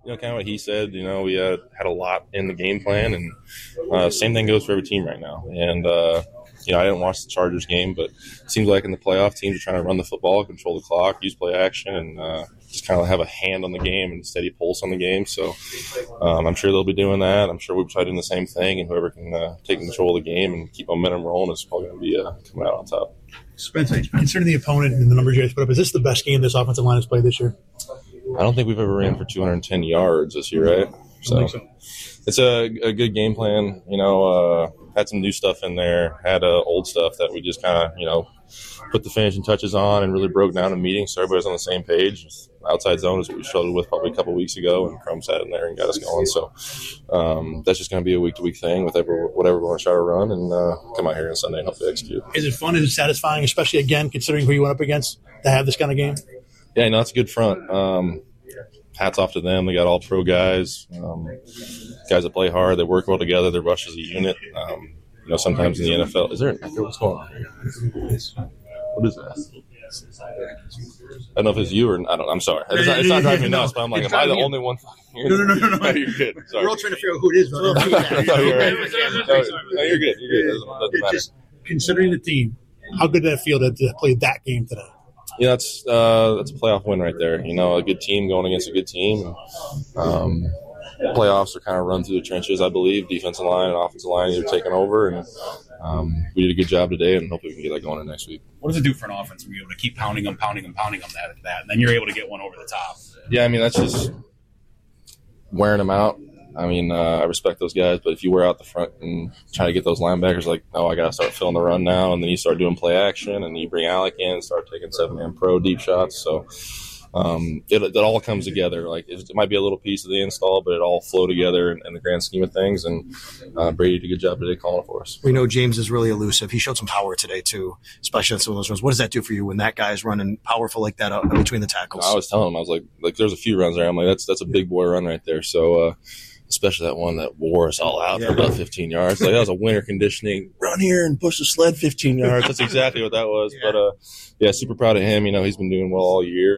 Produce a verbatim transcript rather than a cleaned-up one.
you know, kind of what he said. You know, we uh, had a lot in the game plan, and uh, same thing goes for every team right now. And uh, you know, I didn't watch the Chargers game, but it seems like in the playoff, teams are trying to run the football, control the clock, use play action, and uh, just kind of have a hand on the game and steady pulse on the game. So um, I'm sure they'll be doing that. I'm sure we'll try doing the same thing, and whoever can uh, take control of the game and keep momentum rolling is probably going to be uh, coming out on top. Spencer, considering the opponent and the numbers you guys put up, is this the best game this offensive line has played this year? I don't think we've ever ran for two hundred ten yards this year, right? So, so. It's a, a good game plan. You know, uh, had some new stuff in there, had uh, old stuff that we just kind of, you know, put the finishing touches on and really broke down in meetings so everybody's on the same page. Outside zone is what we struggled with probably a couple weeks ago, and Crum sat in there and got us going. So um, that's just going to be a week-to-week thing with every, whatever we want to try to run, and uh, come out here on Sunday and hopefully execute. Is it fun? Is it satisfying, especially, again, considering who you went up against, to have this kind of game? Yeah, no, it's a good front. Um, hats off to them. They got all pro guys, um, guys that play hard. They work well together. They rush as a unit. Um, you know, sometimes in the N F L – is there an echo? What's going on here? What is that? I don't know if it's you or I don't. I'm sorry. It's not, it's not driving me nuts, but I'm like, am I the only one fucking here? No, no, no, no, no. You're good. Sorry. We're all trying to figure out who it is. no, you're right. no, no, you're good. You're good. It doesn't, doesn't matter. Just considering the team, how good did it feel to, to play that game today? Yeah, that's uh, that's a playoff win right there. You know, a good team going against a good team. Um, playoffs are kind of run through the trenches, I believe. Defensive line and offensive line either taking over, and um, we did a good job today, and hopefully we can get that going in next week. What does it do for an offense when you're able to keep pounding them, pounding them, pounding them that, that, and then you're able to get one over the top? Yeah, I mean, that's just wearing them out. I mean, uh, I respect those guys, but if you wear out the front and try to get those linebackers like, oh, I got to start filling the run now, and then you start doing play action, and you bring Alec in and start taking seven-man pro deep shots. So um, it, it all comes together. Like it, it might be a little piece of the install, but it all flow together in, in the grand scheme of things. And uh, Brady did a good job today calling it for us. We know James is really elusive. He showed some power today too, especially on some of those runs. What does that do for you when that guy's running powerful like that out between the tackles? I was telling him, I was like, like there's a few runs there. I'm like, that's that's a big boy run right there. So. Uh, Especially that one that wore us all out yeah. for about fifteen yards. Like that was a winter conditioning. Run here and push the sled fifteen yards. That's exactly what that was. Yeah. But uh, yeah, super proud of him. You know, he's been doing well all year.